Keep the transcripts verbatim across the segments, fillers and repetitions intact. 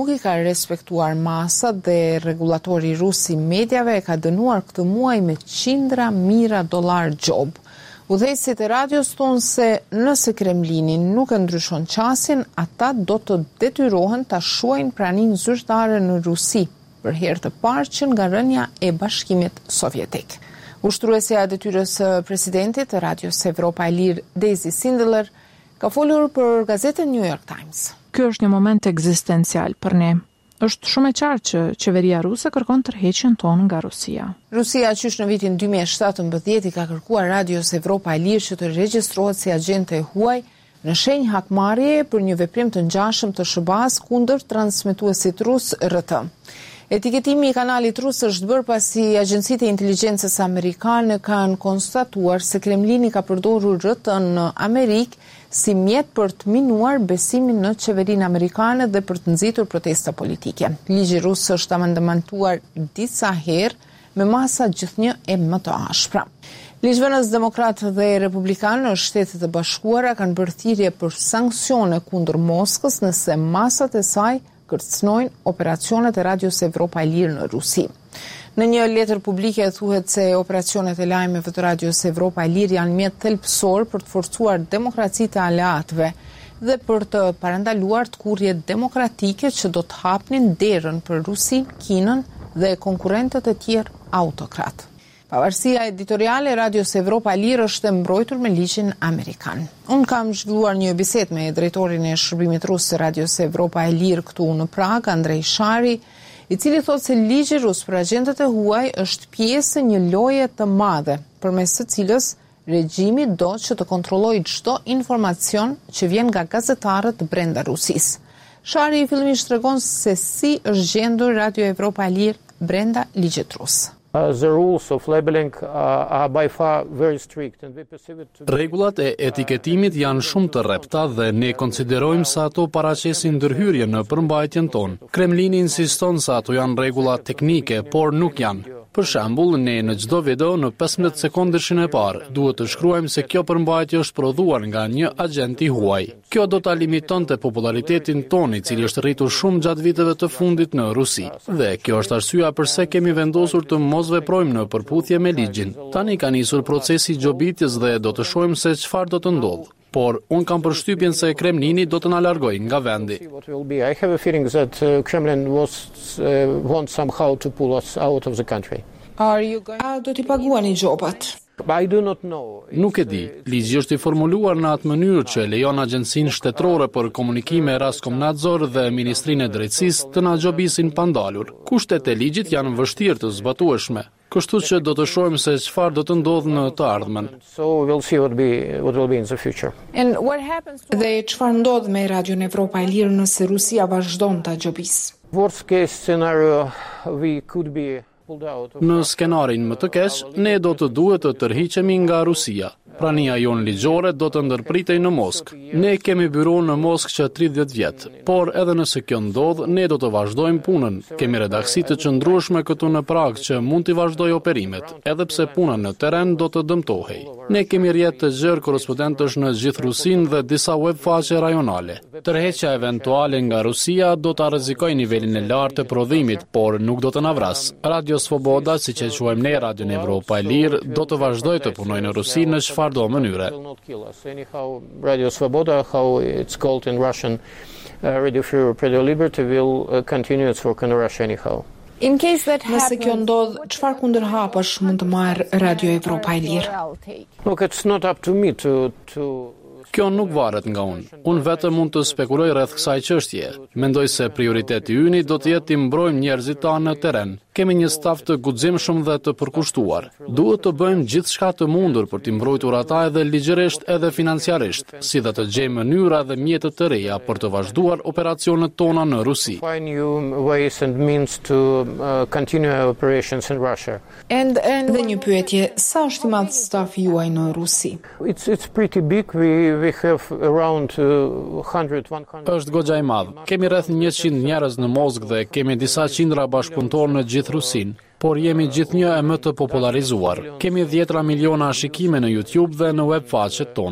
nuk i ka respektuar masat dhe rregullatori rus i mediave e ka dënuar këtë muaj me qindra mijëra dollar gjob. Udhëheqësit e radios thonë se nëse Kremlini nuk e ndryshon qasjen, ata do të detyrohen ta shuajnë praninë zyrtare në Rusi, për herë të parë që nga rënja e Bashkimit Sovjetik. Ushtruesja e detyrës së presidentit të Radios Evropa e Lirë, Daisy Sindelar, ka folur për gazetën New York Times. Ky është një moment ekzistencial për ne. Është shumë e qartë që qeveria ruse kërkon tërheqjen tonë nga Rusia. Rusia qysh në vitin dy mijë e shtatëmbëdhjetë i ka kërkuar Radios Evropa e Lirë që të regjistrohet si agjente e huaj në shenjë hakmarrjeje për një veprim të ngjashëm të S B A-s kundër transmetuesit rus R T. Etiketimi i kanalit rus është bërë pasi agjencitë e inteligjencës amerikane kanë konstatuar se Kremlini ka përdorur R T në Amerikë si mjet për të minuar besimin në qeverinë amerikane dhe për të nxitur protesta politike. Ligji rus është amendamentuar disa herë me masa gjithnjë e më të ashpra. Ligjvënës demokratë dhe republikanë në Shtetet e Bashkuara kanë bërë thirrje për sanksione kundër Moskës nëse masat e saj kërcënojnë operacionet e Radios Evropa e Lirë në Rusi. Në një letër publike thuhet se operacionet e lajmeve të Radios Evropa e Lirë janë mjet thelbësor për të forcuar demokracitë e aleatëve dhe për të parandaluar tkurrje demokratike që do të hapnin derën për Rusin, Kinën dhe konkurrentët e tjerë autokratë. Pavarësia editoriale e Radios Evropa e Lirë është e mbrojtur me ligjin amerikan. Unë kam zhvilluar një bisedë me drejtorin e shërbimit rus të Radios Evropa e Lirë këtu në Prag, Andrej Shari, i cili thotë se ligji rus për agjentët e huaj është pjesë e një loje të madhe, përmes së cilës regjimi do që të kontrollojë çdo informacion që vjen nga gazetarët brenda Rusisë. Shari fillimisht tregon se si është gjendur Radio Evropa e Lirë brenda ligjit rus. Rregullat e etiketimit janë shumë të rrepta dhe ne konsiderojmë se ato paraqesin ndërhyrje në përmbajtjen tonë. Kremlini insiston se ato janë rregulla teknike, por nuk janë. Për shembull, ne në çdo video në pesëmbëdhjetë sekondëshin e parë duhet të shkruajmë se kjo përmbajtje është prodhuar nga një agjent i huaj. Kjo do ta limitonte popularitetin tonë, i cili është rritur shumë gjatë viteve të fundit në Rusi. Dhe kjo është arsyeja pse kemi vendosur të mos veprojmë në përputhje me ligjin. Tani ka nisur procesi i gjobitjes dhe do të shohim se çfarë do të ndodhë. Por unë kam përshtypjen se Kremlini do të na largojë nga vendi. I have a feeling that uh, Kremlin was uh, want somehow to pull us out of the country. Are you going... A do t'i paguani gjobat? I do not know. Nuk e di. Ligji është i formuluar në atë mënyrë që lejon Agjencinë Shtetërore për Komunikime Raskomnadzor dhe Ministrinë e Drejtësisë të na gjobisin pandalur. Kushtet e ligjit janë vështirë të zbatueshme. Kështu që do të shohim se çfarë do të ndodhë në të ardhmen. So we'll see what be what will be in the future. And what happens to... Dhe çfarë ndodh me Radion Evropa e Lirë nëse Rusia vazhdon ta gjobisë? Worst case scenario we could be Në skenarin më të keq, ne do të duhet të tërhiqemi nga Rusia. Prania jonë ligjore do të ndërpritej në Moskë. Ne kemi byro në Moskë që tridhjetë vjet, por edhe nëse kjo ndodh, ne do të vazhdojmë punën. Kemi redaksi të qëndrueshme këtu në Prag që mund të vazhdojë operimet, edhe pse puna në terren do të dëmtohej. Ne kemi rrjet të gjerë korrespondentësh në gjithë Rusinë dhe disa web faqe rajonale. Tërheqja eventuale nga Rusia do ta rrezikojë nivelin e lartë të prodhimit, por nuk do të na vras. Radio Svoboda, siç e quajmë ne Radion Evropa e Lirë, do të vazhdojë të punojë në Rusi në çfarë do mënyre. Radio Svoboda, how it's called in Russian, uh, Radio Free Europe, Radio Liberty will uh, continue its work in Russia anyhow. In case that happens, nëse kjo ndodh, çfarë kundërhapash mund të marrë Radio Evropa e Lirë? Look, it's not up to me to to Kjo nuk varet nga unë. Unë vetëm mund të spekuloj rreth kësaj çështje. Mendoj se prioriteti yni do të jetë të mbrojmë njerëzit tanë në terren. Kemi një staf të guximshëm dhe të përkushtuar. Duhet të bëjmë gjithçka të mundur për të mbrojtur ata edhe ligjërisht edhe financiarisht, si dhe të gjejmë mënyra dhe mjete të reja për të vazhduar operacionet tona në Rusi. Find new ways and means to uh, continue our operations in Russia. And and dhe një pyetje, sa është i madh stafi juaj në Rusi? It's it's pretty big. We we have around uh, one hundred one hundred. Është goxha i madh. Kemi rreth njëqind njerëz në Moskë dhe kemi disa qindra bashkëpunëtorë në gjithë Rusinë, por jemi gjithnjë e më të popularizuar. Kemi dhjetra miliona shikime në YouTube dhe në web faqet tona.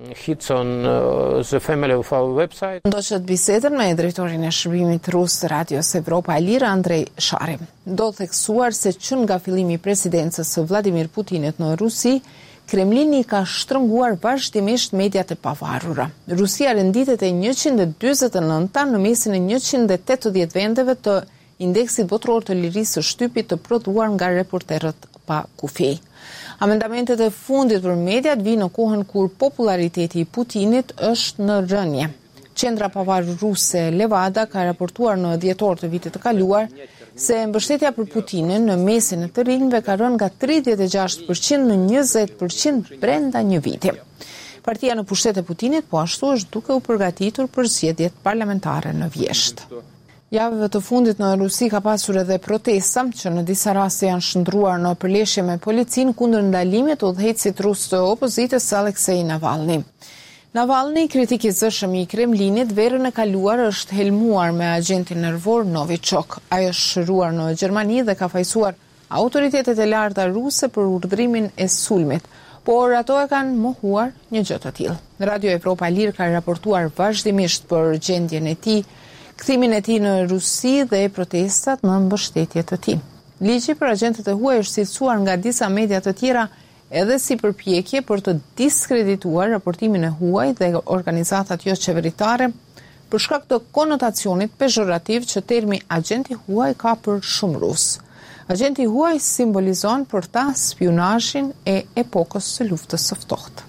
hits on uh, the family of our website. Ndoqët bisedën me drejtorin e shërbimit rus të Radios Evropa e Lirë, Andrej Shari. Do theksuar se që nga fillimi i presidencës së Vladimir Putinit në Rusi, Kremlini ka shtrënguar vazhdimisht mediat e pavarura. Rusia renditet e njëqind e dyzet e nënta në mesin e njëqind e tetëdhjetë vendeve të indeksit botror të lirisë së shtypit të prodhuar nga reporterët pa kufij. Amendamentet e fundit për mediat vinë në kohën kur populariteti i Putinit është në rënje. Qendra pavarur ruse Levada ka raportuar në dhjetor të vitit të kaluar se mbështetja për Putinin në mesin e të rinjve ka rënë nga tridhjetë e gjashtë përqind në njëzet përqind brenda një viti. Partia në pushtet e Putinit po ashtu është duke u përgatitur për zgjedhjet parlamentare në vjesht. Javëve të fundit në Rusi ka pasur edhe protesta që në disa raste janë shndruar në përleshje me policin kundër ndalimit të udhëheqësit rus të opozitës Aleksej Navalny. Navalny, kritik i zëshëm i Kremlinit, verën e kaluar është helmuar me agentin nervor Novichok. Ai është shëruar në Gjermani dhe ka fajsuar autoritetet e larta ruse për urdhrimin e sulmit, por ato e kanë mohuar një gjë të tillë. Radio Evropa e Lirë ka raportuar vazhdimisht për gjendjen e tij, kthimin e tij në Rusi dhe protestat në mbështetje të tij. Ligji për agentët e huaj është cilësuar nga disa media të tjera edhe si përpjekje për të diskredituar raportimin e huaj dhe organizatat jo qeveritare për shkak të konotacionit pejorativ që termi agenti huaj ka për shumë rus. Agenti huaj simbolizon për ta spionazhin e epokës së luftës së ftohtë.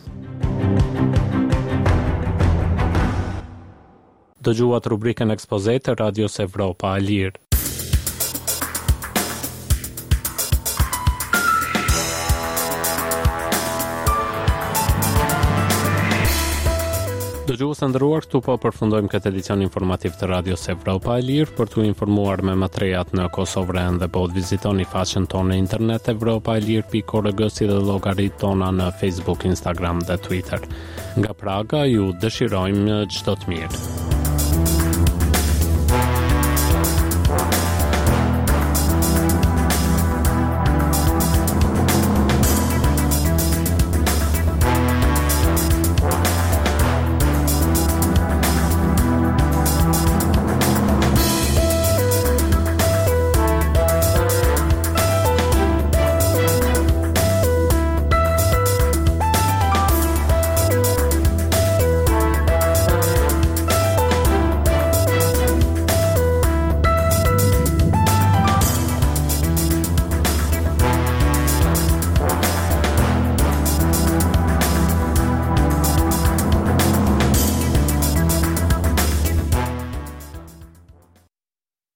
Dëgjuat rubrikën ekspoze të Radios Evropa e Lirë. Dëgjues të nderuar, këtu po përfundojmë këtë edicion informativ të Radios Evropa e Lirë. Për t'u informuar me më të rejat në Kosovë dhe po të vizitoni faqen tonë në internet evropaelir pikë org si dhe llogaritë tona në Facebook, Instagram dhe Twitter. Nga Praga ju dëshirojmë çdo të mirë.